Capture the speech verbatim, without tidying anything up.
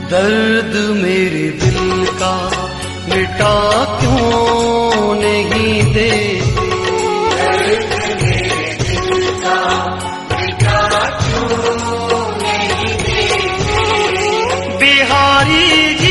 दर्द मेरे दिल का मिटा क्यों नहीं देते, दर्द मेरे दिल का मिटा क्यों नहीं देते, बिहारी जी